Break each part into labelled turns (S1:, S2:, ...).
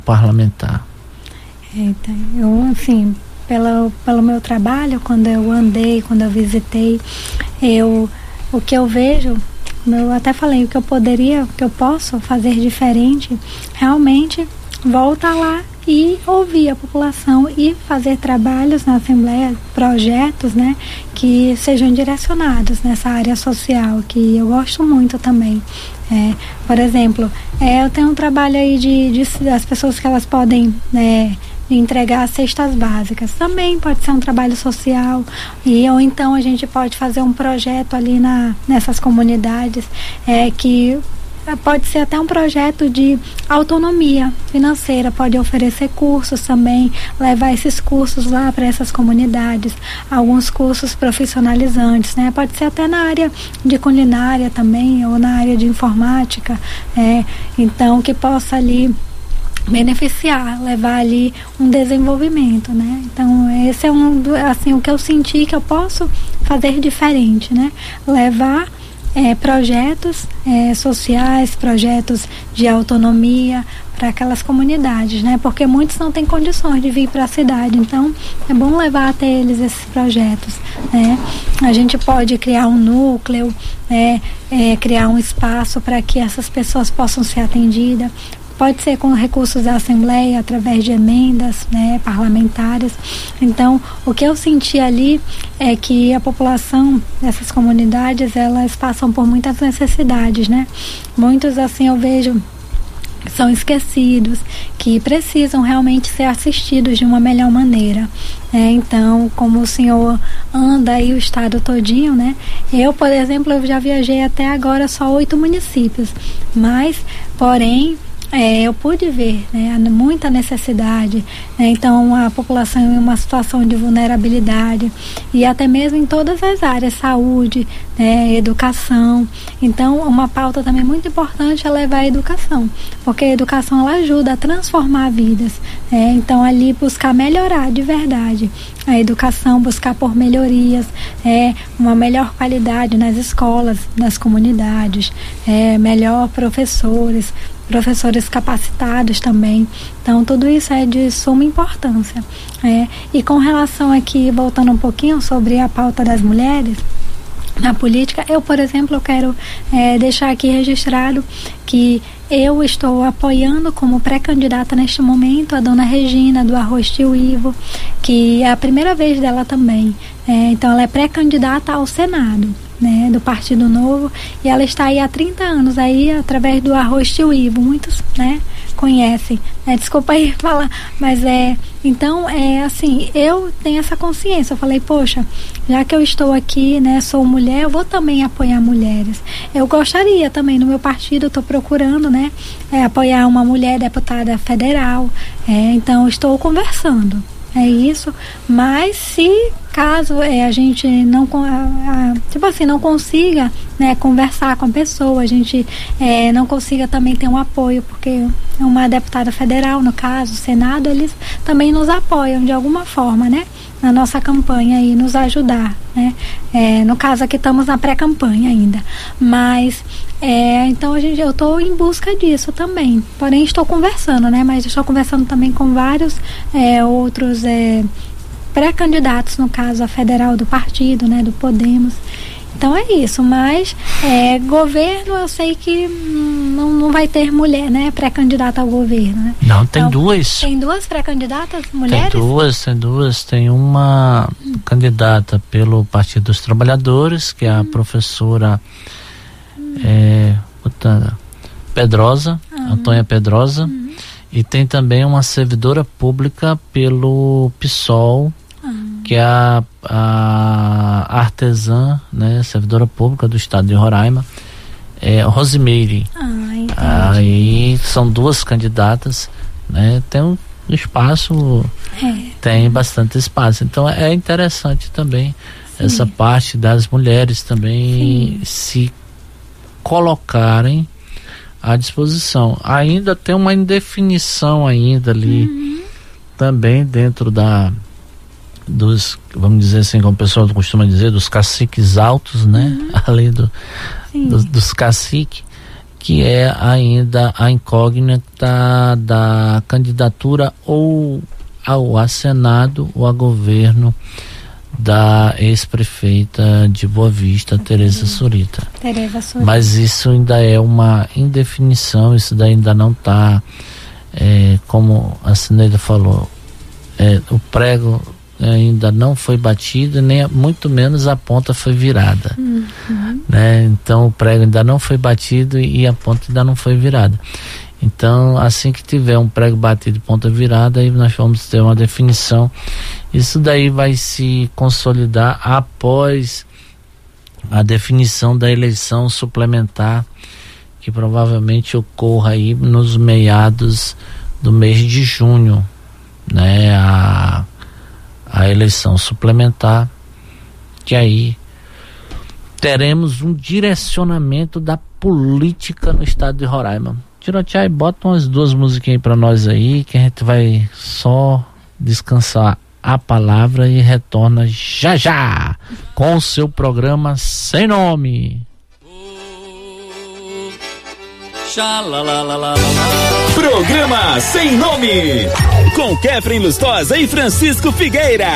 S1: parlamentar?
S2: Então, eu, assim, pelo meu trabalho, quando eu andei, quando eu visitei, o que eu vejo, eu até falei, o que eu posso fazer diferente, realmente voltar lá e ouvir a população e fazer trabalhos na Assembleia, projetos, né, que sejam direcionados nessa área social, que eu gosto muito também. Por exemplo, eu tenho um trabalho aí de as pessoas que elas podem, entregar cestas básicas. Também pode ser um trabalho social, ou então a gente pode fazer um projeto ali nessas comunidades, que pode ser até um projeto de autonomia financeira, pode oferecer cursos também, levar esses cursos lá para essas comunidades, alguns cursos profissionalizantes, né? Pode ser até na área de culinária também, ou na área de informática, então que possa ali beneficiar, levar ali um desenvolvimento, né? Então esse é assim, o que eu senti que eu posso fazer diferente, né? Levar projetos sociais, projetos de autonomia para aquelas comunidades, né? Porque muitos não têm condições de vir para a cidade, então é bom levar até eles esses projetos, né? A gente pode criar um núcleo, criar um espaço para que essas pessoas possam ser atendidas. Pode ser com recursos da Assembleia, através de emendas, né, parlamentares. Então, o que eu senti ali é que a população dessas comunidades, elas passam por muitas necessidades, né? Muitos, assim, eu vejo, são esquecidos, que precisam realmente ser assistidos de uma melhor maneira. Então, como o senhor anda aí o estado todinho, né? Eu, por exemplo, eu já viajei até agora só 8 municípios, mas, porém, eu pude ver, né, muita necessidade, né? Então a população em uma situação de vulnerabilidade, e até mesmo em todas as áreas, saúde, né, educação. Então uma pauta também muito importante é levar a educação, porque a educação ela ajuda a transformar vidas, então ali buscar melhorar de verdade a educação, buscar por melhorias, uma melhor qualidade nas escolas, nas comunidades, melhor professores capacitados também. Então tudo isso é de suma importância. E com relação aqui, voltando um pouquinho sobre a pauta das mulheres na política, eu, por exemplo, eu quero deixar aqui registrado que eu estou apoiando como pré-candidata neste momento a dona Regina do Arroz Tio Ivo, que é a primeira vez dela também. Então ela é pré-candidata ao Senado, né, do Partido Novo, e ela está aí há 30 anos aí através do Arroz Tio Ivo. Muitos, né, conhecem, desculpa aí falar, mas então assim, eu tenho essa consciência. Eu falei, poxa, já que eu estou aqui, né, sou mulher, eu vou também apoiar mulheres. Eu gostaria também, no meu partido, eu estou procurando, né, apoiar uma mulher deputada federal, então estou conversando. É isso, mas se caso a gente não não consiga, né, conversar com a pessoa, a gente não consiga também ter um apoio, porque uma deputada federal, no caso, o Senado, eles também nos apoiam de alguma forma, né, na nossa campanha e nos ajudar, né? No caso aqui estamos na pré-campanha ainda, mas então eu estou em busca disso também, porém estou conversando, né? Mas estou conversando também com vários outros pré-candidatos, no caso a federal do partido, né? Do Podemos. Então é isso, mas governo eu sei que não vai ter mulher, né, pré-candidata ao governo, né?
S1: Não, tem então, duas.
S2: Tem duas pré-candidatas mulheres?
S1: Tem duas. Tem uma candidata pelo Partido dos Trabalhadores, que é a professora Pedrosa, Antônia Pedrosa, e tem também uma servidora pública pelo PSOL, que é a artesã, né, servidora pública do estado de Roraima, Rosimeire. Aí são duas candidatas, né, tem um espaço, tem bastante espaço, então é interessante também. Sim. Essa parte das mulheres também se colocarem à disposição. Ainda tem uma indefinição ainda ali, também dentro dos, vamos dizer assim, como o pessoal costuma dizer, dos caciques altos, né? Ali dos caciques, que é ainda a incógnita da candidatura ou a Senado ou a governo da ex-prefeita de Boa Vista, Tereza Surita. Mas isso ainda é uma indefinição, isso daí ainda não está, como a Cineida falou, o prego ainda não foi batido, nem muito menos a ponta foi virada. Né? Então o prego ainda não foi batido e a ponta ainda não foi virada. Então, assim que tiver um prego batido e ponta virada, aí nós vamos ter uma definição. Isso daí vai se consolidar após a definição da eleição suplementar, que provavelmente ocorra aí nos meados do mês de junho, né? A eleição suplementar, que aí teremos um direcionamento da política no estado de Roraima. Tirotiai, bota umas 2 musiquinhas aí pra nós aí, que a gente vai só descansar a palavra e retorna já já com o seu programa Sem Nome.
S3: Programa Sem Nome, com Kefren Lustosa e Francisco Figueira.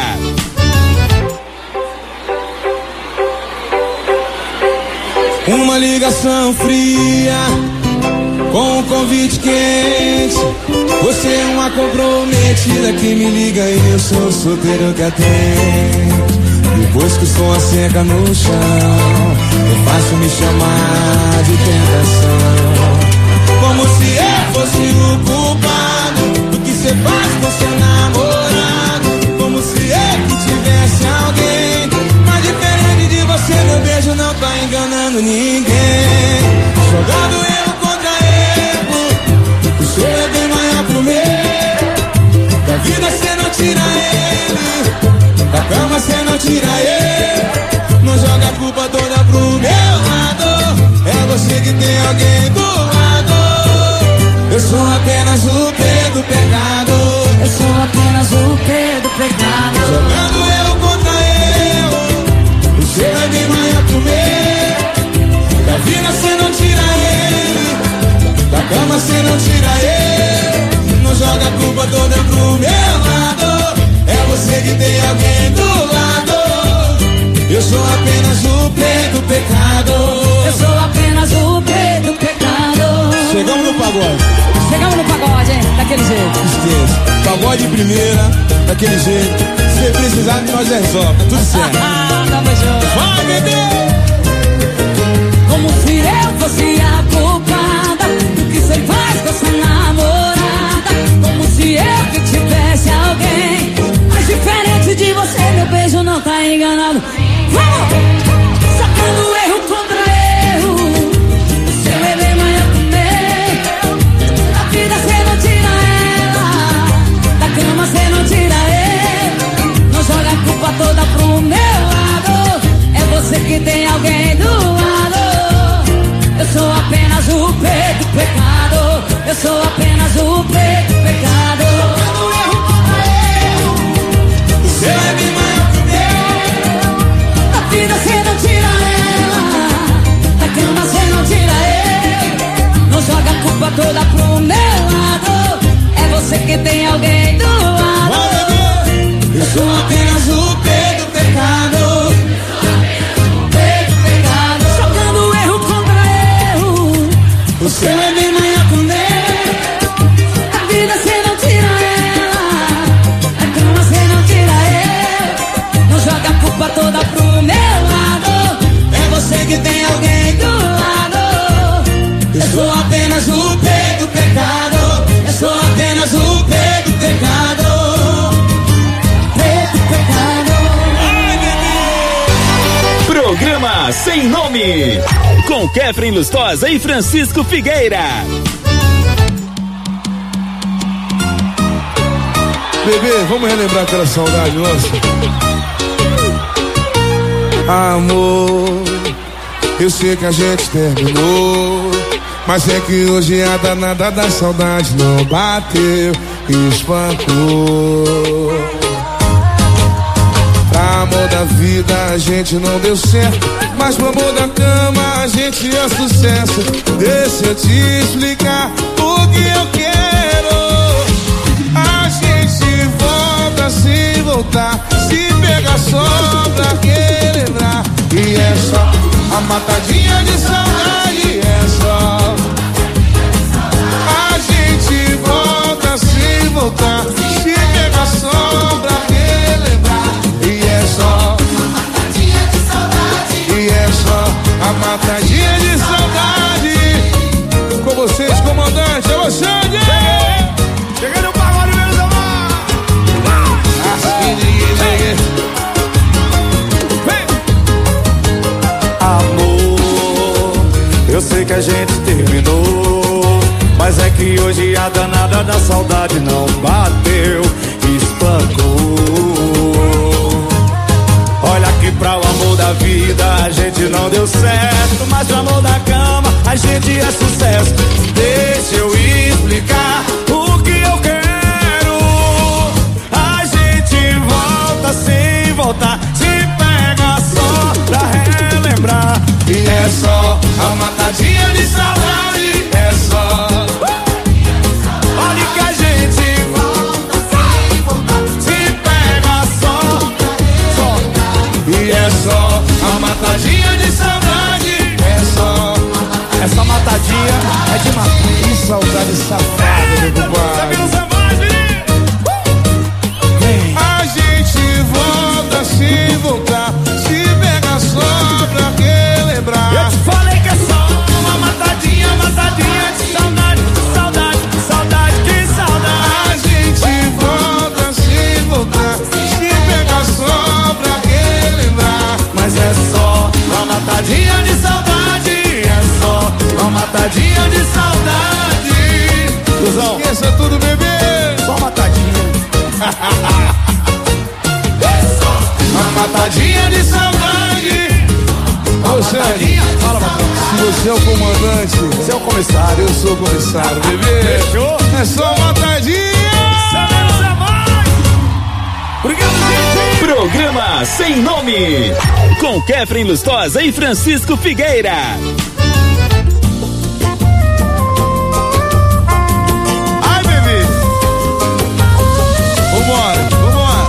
S4: Uma ligação fria com um convite quente. Você é uma comprometida que me liga e eu sou solteiro que atende. Depois que o som seca no chão, é fácil me chamar de tentação. Como se eu fosse o culpado do que você faz com seu namorado. Como se eu que tivesse alguém. Mas diferente de você, meu beijo não tá enganando ninguém. Jogando erro contra erro, o seu é bem maior pro meu. Da vida cê não tira ele, da cama cê não tira ele. Não joga a culpa toda pro meu lado, é você que tem alguém do lado. Eu sou apenas o P do pecado, eu sou apenas o P do pecado. Jogando erro contra erro, o seu é bem maior pro meu. Da vida cê não tira ele, da cama cê não tira ele. Não joga a culpa toda pro meu lado, é você que tem alguém do lado. Eu sou apenas o P do pecado, eu sou apenas o P do pecado. Chegamos no pagode. Chegamos no pagode, hein? Daquele jeito. Esqueça. Pagode de primeira, daquele jeito. Se precisar de nós resolve, tá tudo certo. Tamo junto. Vai, bebê! Como se eu fosse a culpada do que você faz com essa namorada. Como se eu que tivesse alguém. Mas diferente de você, meu beijo não tá enganado. Vamos! Sacando erro contra erro, o seu é bem maior que o meu. Da vida cê não tira ela, da cama cê não tira ele. Não joga a culpa toda pro meu lado, é você que tem alguém do lado. Eu sou apenas o P do pecado, eu sou apenas o P do pecado. Sacando erro contra erro, o seu é bem maior que o meu. Da vida cê não tira ela, da cama cê não tira ele. Não joga a culpa toda pro meu lado, é você que tem alguém do lado. Eu sou apenas o P do pecado, P do pecado. Jogando erro contra erro, o seu é bem maior que o meu. A vida cê não tira ela, a cama cê não tira ele. Não joga a culpa toda pro meu lado, é você que tem alguém do lado. Eu sou apenas o P do pecado, eu sou apenas o P do pecado. P do pecado.
S3: Programa Sem Nome, com Kefren Lustosa e Francisco Figueira.
S4: Bebê, vamos relembrar aquela saudade nossa? Amor, eu sei que a gente terminou, mas é que hoje a danada da saudade não bateu e espancou. Pra amor da vida a gente não deu certo, mas pro amor da cama a gente é sucesso. Deixa eu te explicar o que eu quero. A gente volta sem voltar, se pegar só pra relembrar. E é só a matadinha de saudade, é só. A gente volta sem voltar, se pegar só pra relembrar. E é só a matadinha de saudade, e é só a matadinha de saudade. Com vocês, comandante, é você, cheguei no pagode, meus amores.
S5: Amor, eu sei que a gente terminou, mas é que hoje a danada da saudade não bateu, espancou. Olha que pra o amor da vida a gente não deu certo, mas pro amor da cama a gente é sucesso. Deixa eu explicar o que eu quero. A gente volta sem voltar, se pega só pra relembrar.
S4: E é só a matadinha de saudade, é só.
S5: Olha que a gente volta sem voltar, se pega só.
S4: E é só a matadinha de saudade, é só.
S5: Essa matadinha é de matar.
S4: Que saudade safada, meu compadre. A gente volta sem voltar, se pega só pra relembrar.
S5: Eu te falei que é só uma matadinha, matadinha de saudade, saudade, saudade, que saudade.
S4: A gente volta sem voltar, se pega só pra relembrar.
S5: Mas é só uma matadinha de saudade, é só uma matadinha de saudade. Cusão,
S4: esqueça tudo, bebê.
S5: só matadinha. É só
S4: uma matadinha de saudade. Você,
S5: fala, patrão.
S4: se você é o comandante,
S5: Você é o comissário.
S4: eu sou o comissário, bebê.
S5: Fechou?
S4: É só uma matadinha.
S5: Sabemos é mais. Obrigado, gente.
S3: Programa Sem Nome, com Kefren Lustosa e Francisco Figueira.
S4: Ai, bebê. Vambora, vambora.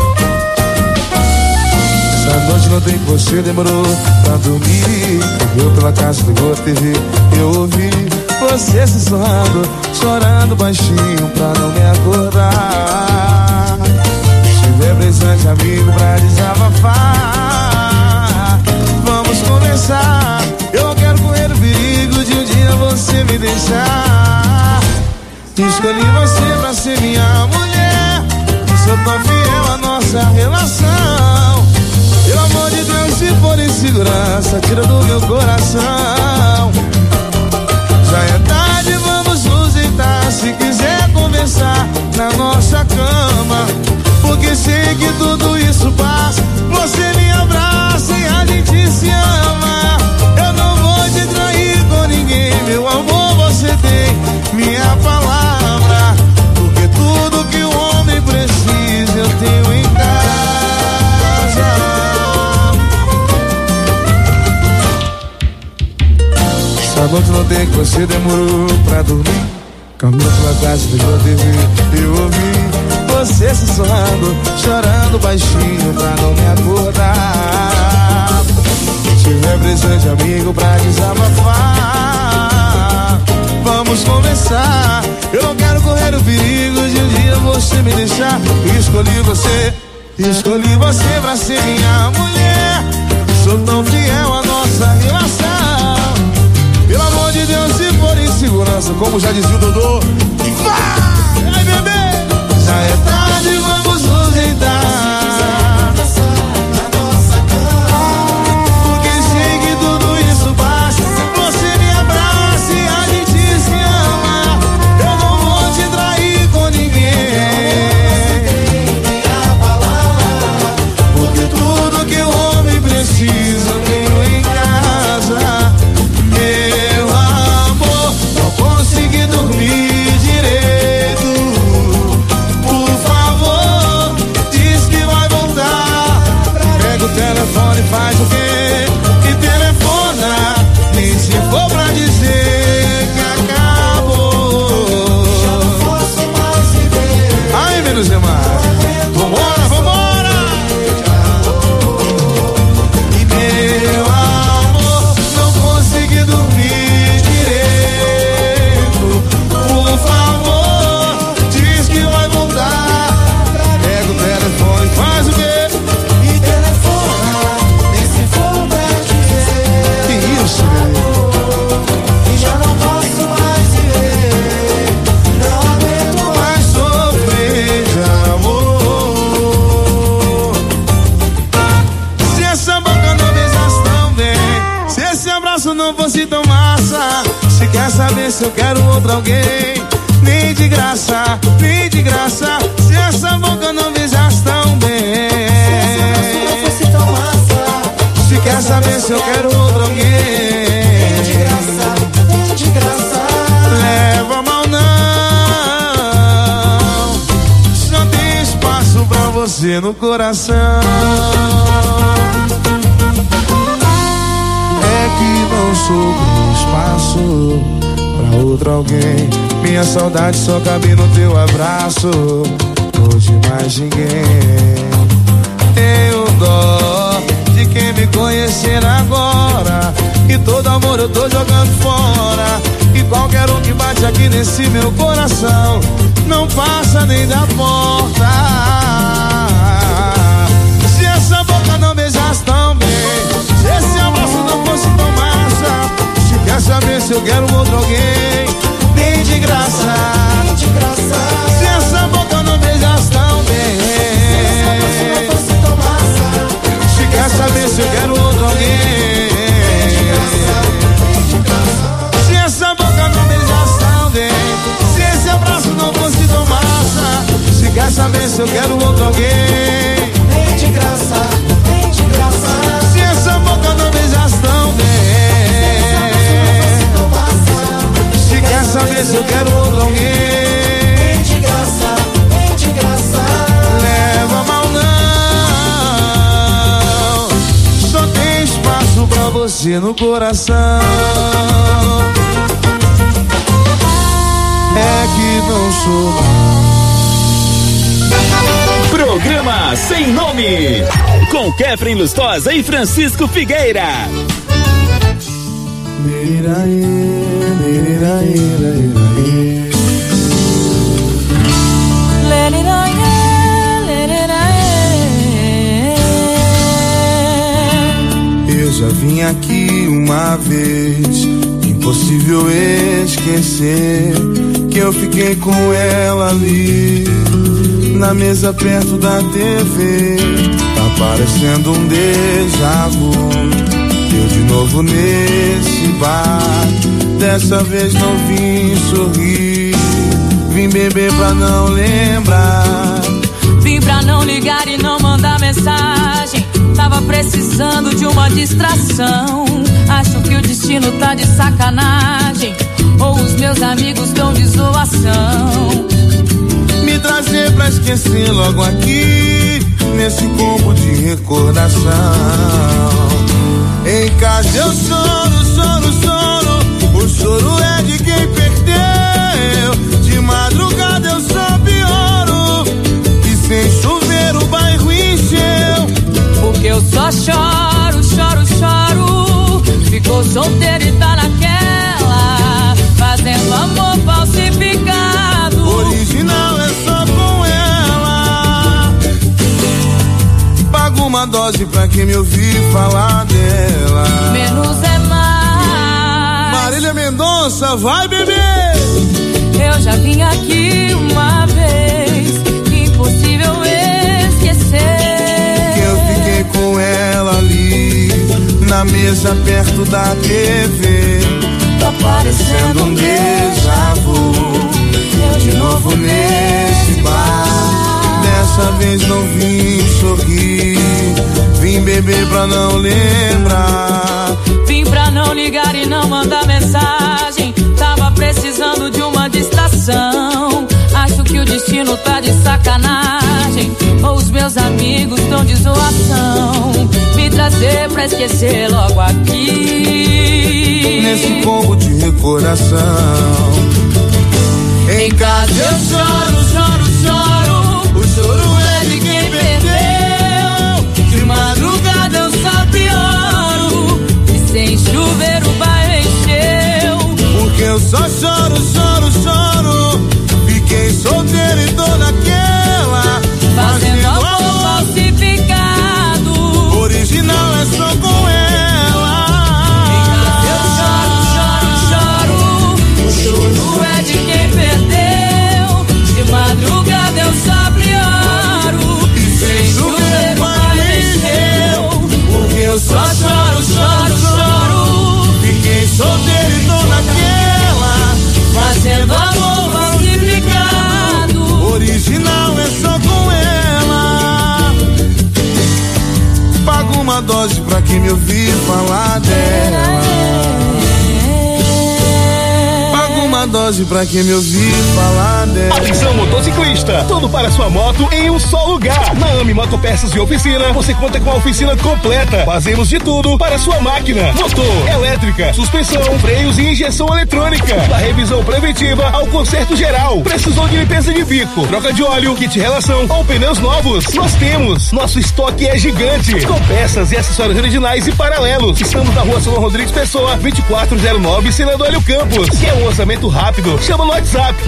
S4: Essa noite não tem que você demorou pra dormir. Eu pela casa, ligou a TV, eu ouvi você sussurrando, chorando baixinho pra não me acordar. Tiver presente, amigo, pra desabafar. Vamos conversar. Eu não quero correr o perigo de um dia você me deixar. Escolhi você pra ser minha mulher, sou tão fiel à nossa relação. Pelo amor de Deus, se for insegurança, tira do meu coração. Já é tarde, vamos nos deitar. Se quiser conversar na nossa cama, porque sei que tudo isso passa. Você me abraça e a gente se ama. Eu não vou te trair com ninguém, meu amor, você tem minha palavra. Porque tudo que o homem precisa eu tenho em casa. Essa noite não tem que você demorou pra dormir. Caminhou pela casa, ligou a TV, eu ouvi você sussurrando, chorando baixinho pra não me acordar. Tiver presente, amigo, pra desabafar. Vamos conversar. Eu não quero correr o perigo de um dia você me deixar. Escolhi você pra ser minha mulher. Sou tão fiel à nossa relação. Pelo amor de Deus, se for insegurança, como já dizia o Dodô, vai! Ai, bebê! Já é tarde, vamos nos deitar. Porque sei que tudo isso basta. Você me abraça e a gente se ama. Eu não vou te trair com ninguém. Porque tudo que o homem precisa eu tenho em casa. Meu amor, não consegui dormir direito. menos é mais. Vambora, vambora! E meu amor, não consegui dormir direito. Por favor, diz que vai voltar. Pega o telefone, faz o quê? E telefona, nesse for pra dizer. Que isso, velho? E já não posso mais viver. Não aguento mais sofrer de amor. Se essa boca não beijasse tão bem, se esse abraço não fosse tão massa, se quer saber se eu quero outro alguém, nem de graça, nem de graça. Se essa boca não beijasse tão bem, se esse abraço não fosse tão massa, se quer saber se eu quero outro alguém, nem de graça, nem de graça. Leva mal não, só tem espaço pra você no coração. É que não sobrou espaço pra outro alguém. Minha saudade só cabe no teu abraço, ou de mais ninguém. Tenho dó de quem me conhecer agora, e todo amor eu tô jogando fora. E qualquer um que bate aqui nesse meu coração não passa nem da porta. Se essa boca não beijasse tão bem, se esse abraço não fosse tão massa, se quer saber se eu quero outro alguém, nem de graça, nem de graça. Se essa boca não beijasse tão bem, se esse abraço não fosse tão massa, se quer saber se eu quero outro alguém, nem de graça, nem de graça. Se essa boca não beijasse tão bem, se esse abraço não fosse tão massa, se quer saber se eu quero outro alguém, nem de graça, nem de graça. Se essa boca não beijasse tão bem, se quer saber se eu quero outro alguém, nem de graça, nem de graça. Leva mal não, só tem espaço pra você no coração. É que não sou.
S3: Programa Sem Nome, com Kefren Lustosa e Francisco Figueira.
S4: Eu já vim aqui uma vez, impossível esquecer que eu fiquei com ela ali na mesa perto da TV. Tá parecendo um déjà vu. Eu de novo nesse bar, dessa vez não vim sorrir, vim beber pra não lembrar,
S6: vim pra não ligar e não mandar mensagem. Tava precisando de uma distração. Acho que o destino tá de sacanagem, ou os meus amigos tão de zoação.
S4: Me trazer pra esquecer logo aqui, nesse combo de recordação. Em casa eu choro, choro, choro, o choro é de quem perdeu. De madrugada eu só pioro, e sem chover o bairro encheu.
S6: Porque eu só choro, choro, choro. Ficou solteiro e tá naquela, fazendo amor falsificado.
S4: Original é só com ela. Pago uma dose pra quem me ouvir falar dela.
S6: Menos é mais.
S4: Marília Mendonça, vai beber.
S6: Eu já vim aqui uma vez, impossível esquecer
S4: que eu fiquei com ela ali na mesa perto da TV. Tá parecendo um déjà vu. Eu de novo nesse bar, dessa vez não vim sorrir, vim beber pra não lembrar,
S6: vim pra não ligar e não mandar mensagem. Tava precisando de uma distração. Acho que o destino tá de sacanagem, ou os meus amigos tão de zoação. Me trazer pra esquecer logo aqui,
S4: nesse combo de recordação.
S6: Em casa eu choro, choro, choro.
S4: que me ouvir falar dela. Uma dose pra quem me ouvir falar dela.
S7: Atenção motociclista, tudo para sua moto em um só lugar. Na AMI Motopeças e Oficina, você conta com a oficina completa. Fazemos de tudo para sua máquina: motor, elétrica, suspensão, freios e injeção eletrônica. Da revisão preventiva ao conserto geral. Precisou de limpeza de bico, troca de óleo, kit relação ou pneus novos? Nós temos. Nosso estoque é gigante, com peças e acessórios originais e paralelos. Estamos na Rua Solon Rodrigues Pessoa, 2409, Senador Hélio Campos. Quer um orçamento rápido? Chama no WhatsApp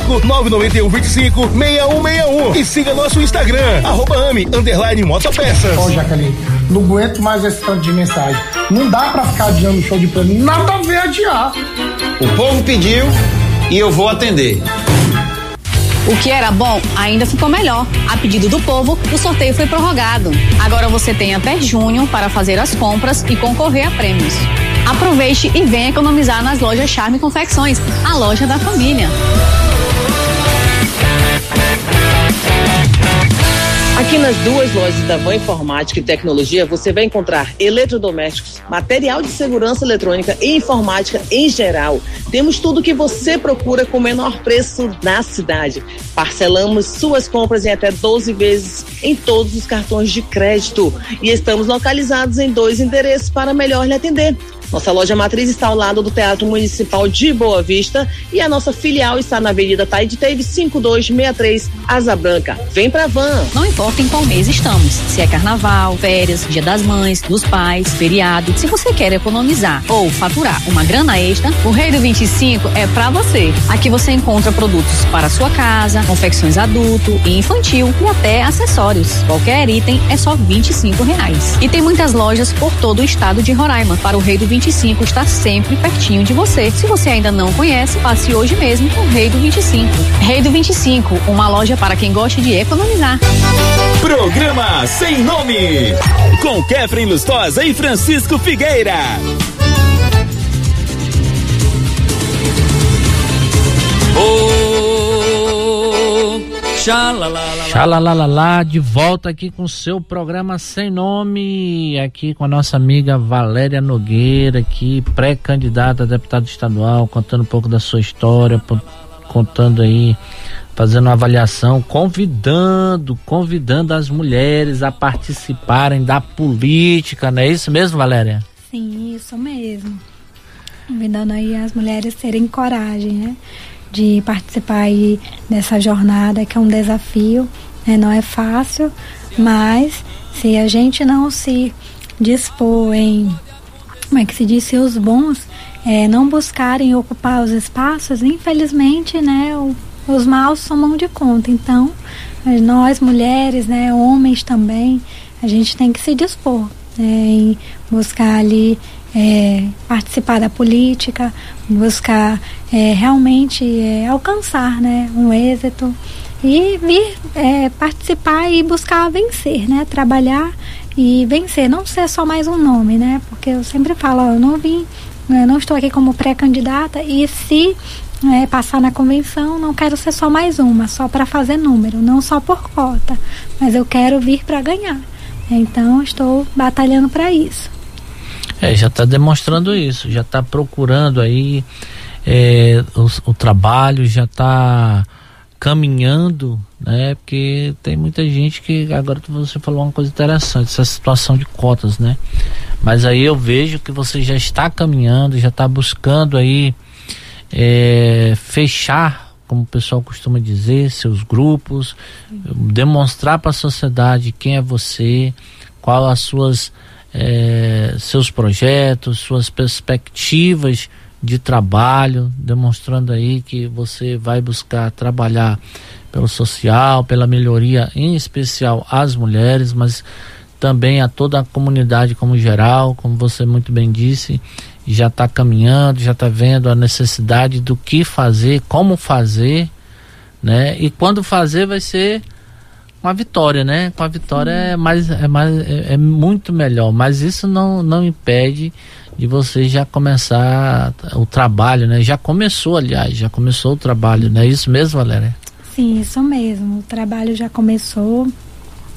S7: 95-991-25-6161 e siga nosso Instagram @AMI_Motopeças.
S8: Ô, Jaqueline, não aguento mais esse tanto de mensagem. Não dá pra ficar adiando o show de plano, nada a ver adiar.
S9: O povo pediu e eu vou atender.
S10: O que era bom ainda ficou melhor. A pedido do povo, o sorteio foi prorrogado. Agora você tem até junho para fazer as compras e concorrer a prêmios. Aproveite e venha economizar nas lojas Charme Confecções, a loja da família.
S11: Aqui nas duas lojas da Van Informática e Tecnologia, você vai encontrar eletrodomésticos, material de segurança eletrônica e informática em geral. Temos tudo que você procura com o menor preço na cidade. Parcelamos suas compras em até 12 vezes em todos os cartões de crédito. E estamos localizados em 2 endereços para melhor lhe atender. Nossa loja matriz está ao lado do Teatro Municipal de Boa Vista e a nossa filial está na Avenida Taide Teve 5263, Asa Branca. Vem pra Van!
S10: Não importa em qual mês estamos, se é carnaval, férias, dia das mães, dos pais, feriado. Se você quer economizar ou faturar uma grana extra, o Rei do 25 é pra você. Aqui você encontra produtos para sua casa, confecções adulto e infantil e até acessórios. Qualquer item é só R$25. E tem muitas lojas por todo o estado de Roraima. Para o Rei do 25 está sempre pertinho de você. Se você ainda não conhece, passe hoje mesmo no Rei do 25. Rei do 25, uma loja para quem gosta de economizar.
S3: Programa Sem Nome, com Kefren Lustosa e Francisco Figueira.
S1: Xalalalala, de volta aqui com o seu programa Sem Nome, aqui com a nossa amiga Valéria Nogueira, aqui pré-candidata a deputada estadual, contando um pouco da sua história, contando aí, fazendo uma avaliação, convidando as mulheres a participarem da política, não é isso mesmo, Valéria?
S2: Sim, isso mesmo. Convidando aí as mulheres a terem coragem, né? De participar aí dessa jornada, que é um desafio, né? Não é fácil, mas se a gente não se dispor em, como é que se diz, se os bons não buscarem ocupar os espaços, infelizmente, né, os maus tomam de conta. Então, nós mulheres, né, homens também, a gente tem que se dispor, né, em buscar ali participar da política, buscar realmente alcançar, né, um êxito e vir participar e buscar vencer, né, trabalhar e vencer, não ser só mais um nome, né, porque eu sempre falo, eu não estou aqui como pré-candidata e se passar na convenção, não quero ser só mais uma, só para fazer número, não só por cota, mas eu quero vir para ganhar. Então estou batalhando para isso.
S1: Já está demonstrando isso, já está procurando aí o trabalho, já está caminhando, né? Porque tem muita gente que, agora você falou uma coisa interessante, essa situação de cotas, né? Mas aí eu vejo que você já está caminhando, já está buscando aí fechar, como o pessoal costuma dizer, seus grupos, demonstrar para a sociedade quem é você, qual as suas seus projetos, suas perspectivas de trabalho, demonstrando aí que você vai buscar trabalhar pelo social, pela melhoria, em especial às mulheres, mas também a toda a comunidade como geral, como você muito bem disse, já está caminhando, já está vendo a necessidade do que fazer, como fazer, né? E quando fazer vai ser com a vitória, né? Com a vitória é muito melhor, mas isso não impede de você já começar o trabalho, né? Já começou o trabalho, não é isso mesmo, Valéria?
S2: Sim, isso mesmo, o trabalho já começou,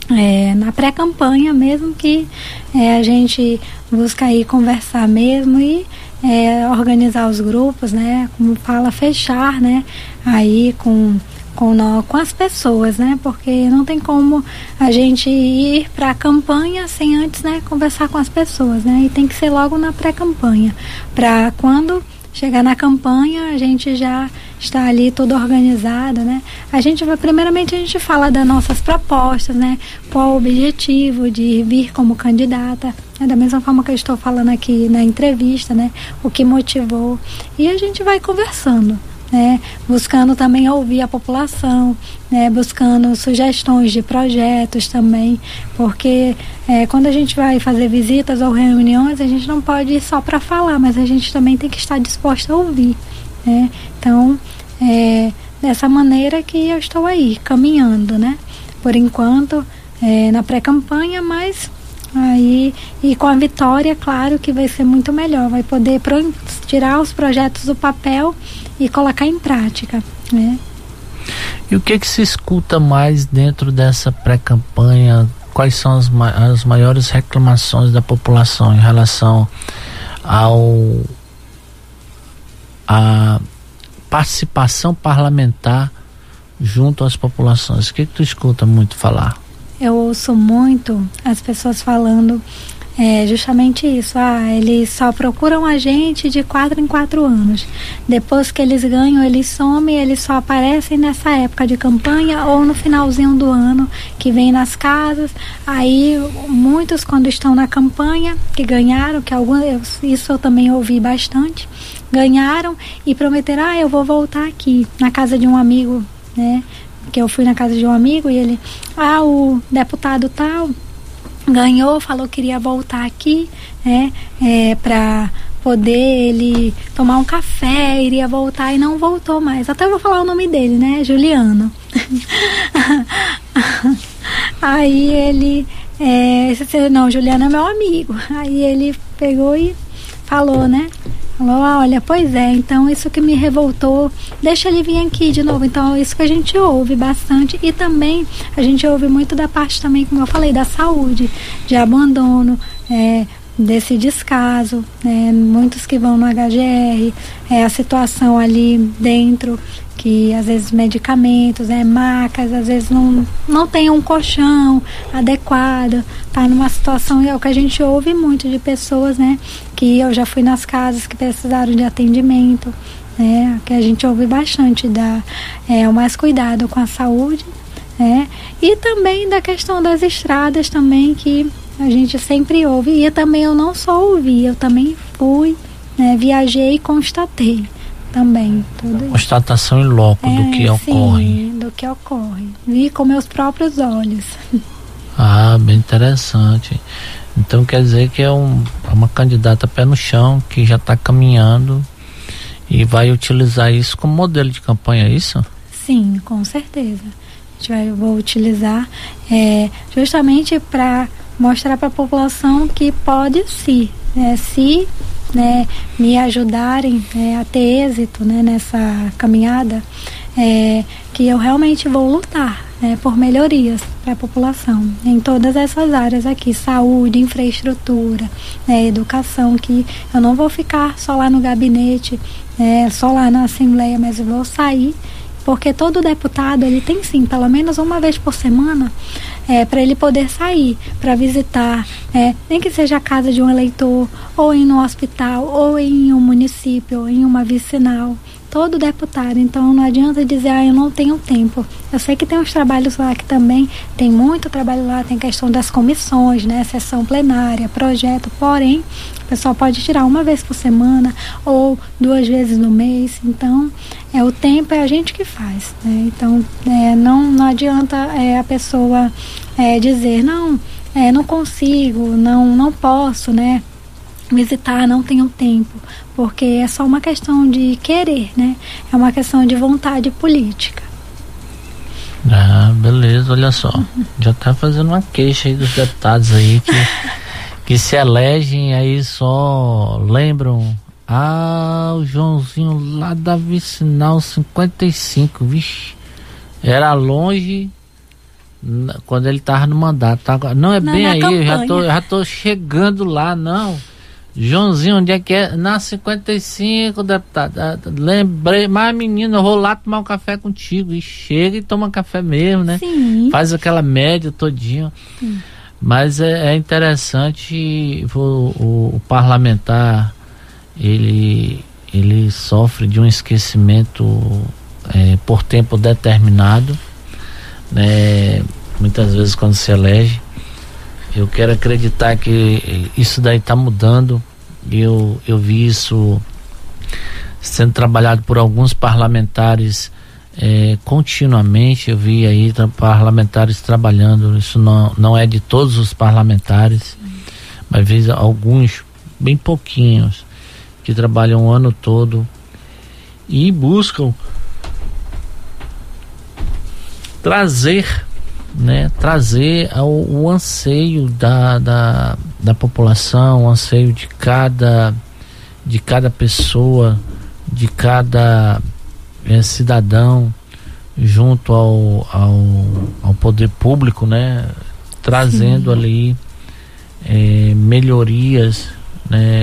S2: na pré-campanha mesmo, que a gente busca aí conversar mesmo e organizar os grupos, né? Como fala, fechar, né? Aí com as pessoas, né? Porque não tem como a gente ir para a campanha sem antes, né, conversar com as pessoas, né? E tem que ser logo na pré-campanha, para quando chegar na campanha a gente já está ali tudo organizado, né? Primeiramente a gente fala das nossas propostas, né? Qual o objetivo de vir como candidata, da mesma forma que eu estou falando aqui na entrevista, né? O que motivou, e a gente vai conversando, né, buscando também ouvir a população, né, buscando sugestões de projetos também, porque quando a gente vai fazer visitas ou reuniões, a gente não pode ir só para falar, mas a gente também tem que estar disposto a ouvir, né? Então, dessa maneira que eu estou aí, caminhando, né, por enquanto, na pré-campanha, mas aí, e com a vitória, claro que vai ser muito melhor, vai poder tirar os projetos do papel e colocar em prática, né?
S1: E o que se escuta mais dentro dessa pré-campanha? Quais são as maiores reclamações da população em relação à participação parlamentar junto às populações? O que tu escuta muito falar?
S2: Eu ouço muito as pessoas falando justamente isso. Eles só procuram a gente de 4 em 4 anos. Depois que eles ganham, eles somem, eles só aparecem nessa época de campanha ou no finalzinho do ano, que vem nas casas. Aí, muitos, quando estão na campanha, que ganharam, isso eu também ouvi bastante, ganharam e prometeram, eu vou voltar aqui, na casa de um amigo, né? Que eu fui na casa de um amigo e ele, o deputado tal ganhou, falou que iria voltar aqui, né, para poder ele tomar um café, iria voltar, e não voltou mais. Até vou falar o nome dele, né, Juliano. Aí ele, não, Juliano é meu amigo. Aí ele pegou e falou, né, olha, pois então isso que me revoltou, deixa ele vir aqui de novo. Então isso que a gente ouve bastante, e também a gente ouve muito da parte também, como eu falei, da saúde, de abandono, desse descaso, né? Muitos que vão no HGR, a situação ali dentro, que às vezes medicamentos, macas, às vezes não tem um colchão adequado, tá numa situação, é o que a gente ouve muito de pessoas, né, que eu já fui nas casas que precisaram de atendimento, né, que a gente ouve bastante, o mais cuidado com a saúde, e também da questão das estradas também, que a gente sempre ouve, e também eu não só ouvi, eu também fui, né, viajei e constatei também tudo isso.
S1: Constatação em loco do que ocorre.
S2: Sim, do que ocorre. Vi com meus próprios olhos.
S1: Bem interessante. Então quer dizer que é uma candidata pé no chão, que já está caminhando e vai utilizar isso como modelo de campanha, é isso?
S2: Sim, com certeza. Vou utilizar justamente para mostrar para a população que pode sim, se me ajudarem a ter êxito, né, nessa caminhada, que eu realmente vou lutar, por melhorias para a população em todas essas áreas aqui, saúde, infraestrutura, educação, que eu não vou ficar só lá no gabinete, só lá na Assembleia, mas eu vou sair, porque todo deputado, ele tem sim, pelo menos uma vez por semana, para ele poder sair, para visitar, nem que seja a casa de um eleitor, ou ir no hospital, ou em um município, ou em uma vicinal, todo deputado. Então não adianta dizer, eu não tenho tempo. Eu sei que tem uns trabalhos lá que também, tem muito trabalho lá, tem questão das comissões, sessão plenária, projeto, porém, o pessoal pode tirar uma vez por semana, ou 2 vezes no mês. Então, o tempo é a gente que faz, né? Então, não adianta a pessoa dizer, não consigo, não posso, visitar, não tenho tempo, porque é só uma questão de querer, é uma questão de vontade política.
S1: Beleza, olha só, já tá fazendo uma queixa aí dos deputados aí que se elegem, aí só lembram, o Joãozinho lá da Vicinal 55, vixe, era longe, quando ele estava no mandato. Não é bem aí, eu já tô chegando lá, não. Joãozinho, onde é que é? Na 55, deputado. Lembrei, mas menina, eu vou lá tomar um café contigo. E chega e toma café mesmo, né?
S2: Sim.
S1: Faz aquela média todinha. Mas é interessante, o parlamentar, ele sofre de um esquecimento por tempo determinado, né? Muitas vezes quando se elege. Eu quero acreditar que isso daí está mudando. Eu vi isso sendo trabalhado por alguns parlamentares continuamente. Eu vi aí parlamentares trabalhando. Isso não é de todos os parlamentares, mas vi alguns, bem pouquinhos, que trabalham o ano todo e buscam trazer o anseio da população, o anseio de cada pessoa, de cada cidadão junto ao poder público, né? Trazendo ali melhorias, né?